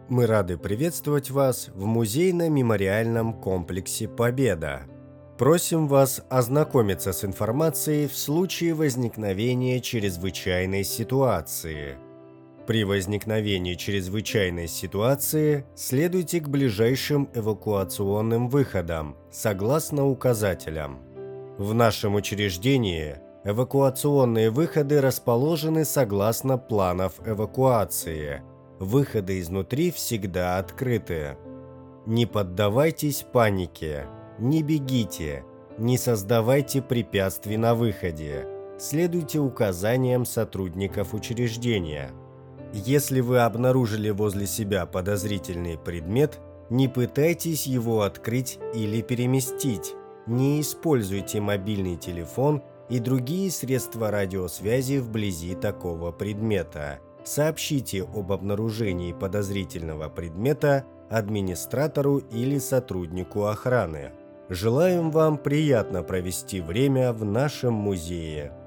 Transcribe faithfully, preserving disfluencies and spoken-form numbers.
Мы рады приветствовать вас в музейно-мемориальном комплексе «Победа». Просим вас ознакомиться с информацией в случае возникновения чрезвычайной ситуации. При возникновении чрезвычайной ситуации следуйте к ближайшим эвакуационным выходам, согласно указателям. В нашем учреждении эвакуационные выходы расположены согласно планов эвакуации. Выходы изнутри всегда открыты. Не поддавайтесь панике, не бегите, не создавайте препятствий на выходе. Следуйте указаниям сотрудников учреждения. Если вы обнаружили возле себя подозрительный предмет, не пытайтесь его открыть или переместить. Не используйте мобильный телефон и другие средства радиосвязи вблизи такого предмета. Сообщите об обнаружении подозрительного предмета администратору или сотруднику охраны. Желаем вам приятно провести время в нашем музее.